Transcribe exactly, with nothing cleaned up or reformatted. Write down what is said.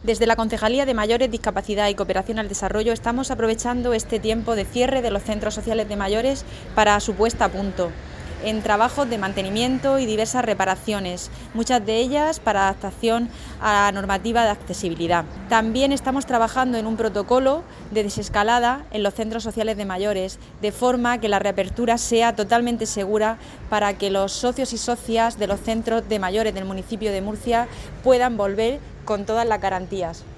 Desde la Concejalía de Mayores, Discapacidad y Cooperación al Desarrollo estamos aprovechando este tiempo de cierre de los centros sociales de mayores para su puesta a punto en trabajos de mantenimiento y diversas reparaciones, muchas de ellas para adaptación a la normativa de accesibilidad. También estamos trabajando en un protocolo de desescalada en los centros sociales de mayores, de forma que la reapertura sea totalmente segura para que los socios y socias de los centros de mayores del municipio de Murcia puedan volver con todas las garantías.